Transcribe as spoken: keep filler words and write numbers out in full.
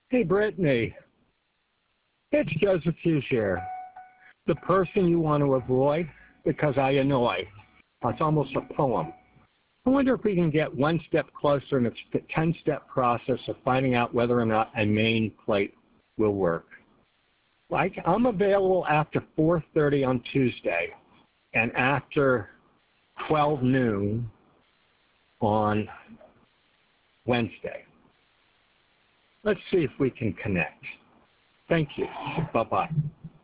Hey, Brittany. It's Joseph Hughes here. The person you want to avoid because I annoy. It's almost a poem. I wonder if we can get one step closer in the ten-step process of finding out whether or not a main plate will work. Like, I'm available after four thirty on Tuesday and after twelve noon on Wednesday. Let's see if we can connect. Thank you. Bye-bye.